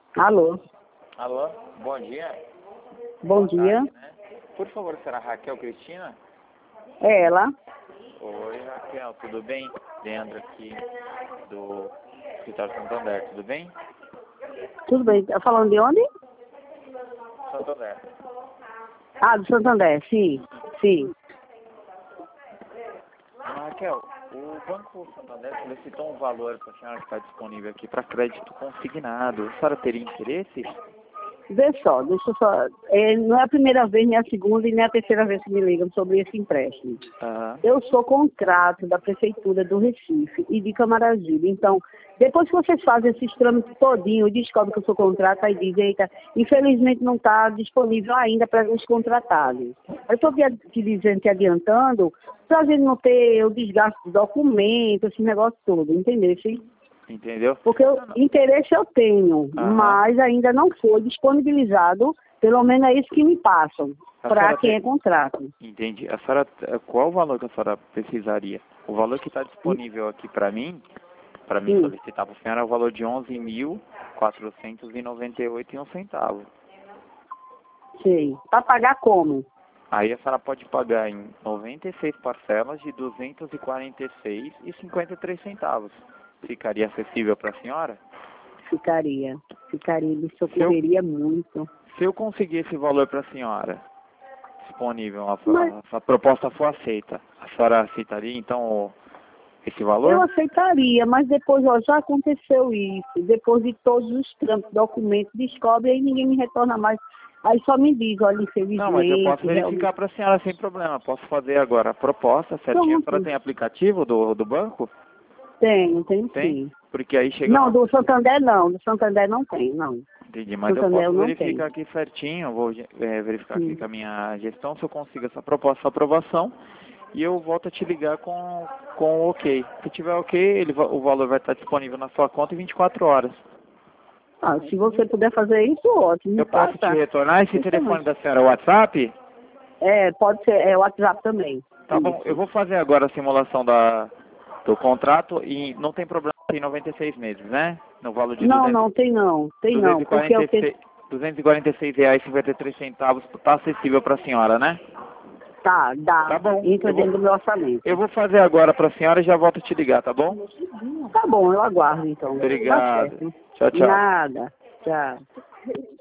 Alô, Alô, bom dia. bom Boa dia. tarde, né? Por favor, será Raquel Cristina? É ela? Oi, Raquel, tudo bem? Leandro aqui do Escritório Santander, tudo bem? Tudo bem? Tá falando de onde? Santander. Ah, do Santander, sim, sim. Raquel, o Banco Santander solicitou um valor para a senhora que está disponível aqui para crédito consignado. A senhora teria interesse? Vê só, deixa eu só. Não é a primeira vez, nem a segunda e nem a terceira vez que me ligam sobre esse empréstimo. Aham. Eu sou contrato da Prefeitura do Recife e de Camaragibe. Então, depois que vocês fazem esses trâmites todinho, descobrem que eu sou contrato, aí dizem, eita, infelizmente não está disponível ainda para os contratados. Eu estou te dizendo, te adiantando, para a gente não ter o desgaste de documento, esse negócio todo, entendeu? Sim? Entendeu? Porque interesse eu tenho, Aham. mas ainda não foi disponibilizado, pelo menos é isso que me passam, A para senhora quem tem- é contrato. Entendi. A senhora, qual o valor que a senhora precisaria? O valor que está disponível aqui para mim solicitar para a senhora é o valor de 11.498,01 centavo. Sei. Para pagar como? Aí a senhora pode pagar em 96 parcelas de 246,53 centavos. Ficaria acessível para a senhora? Ficaria, me Se eu, socorreria muito. se eu conseguir esse valor para a senhora disponível, Mas a proposta for aceita, a senhora aceitaria então esse eu valor? aceitaria, mas depois, ó, já aconteceu isso. Depois de todos os trâmites, documentos, descobre, aí ninguém me retorna mais. Aí só me diz, olha, Não, mas eu posso infelizmente, verificar realmente. para a senhora sem problema. Posso fazer agora a proposta certinho. A senhora Pronto. tem aplicativo do banco? Tenho Tem? sim. Porque aí chega Não, uma... do Santander não, do Santander não tem, não. Entendi, mas eu Santander posso eu não tenho. verificar aqui certinho, eu vou verificar aqui Sim. com a minha gestão se eu consigo essa proposta, essa aprovação, e eu volto a te ligar com o ok. Se tiver ok, o valor vai estar disponível na sua conta em 24 horas. Ah, se você puder fazer isso, ótimo. Me Eu posso te passa. retornar esse telefone Justamente. da senhora, o WhatsApp? É, pode ser, é o WhatsApp também. Tá bom, eu Isso. vou fazer agora a simulação do contrato e não tem problema, tem 96 meses, né? No valor de Não, não, tem não. Tem não, porque eu tenho... 246 reais e 53 centavos está acessível para a senhora, né? Tá, Tá dá. bom. Entra dentro do meu orçamento. Eu vou fazer agora para a senhora e já volto a te ligar, tá bom? Tá bom, eu aguardo então. Tá Obrigado. certo. Tchau, tchau. Nada. Tchau.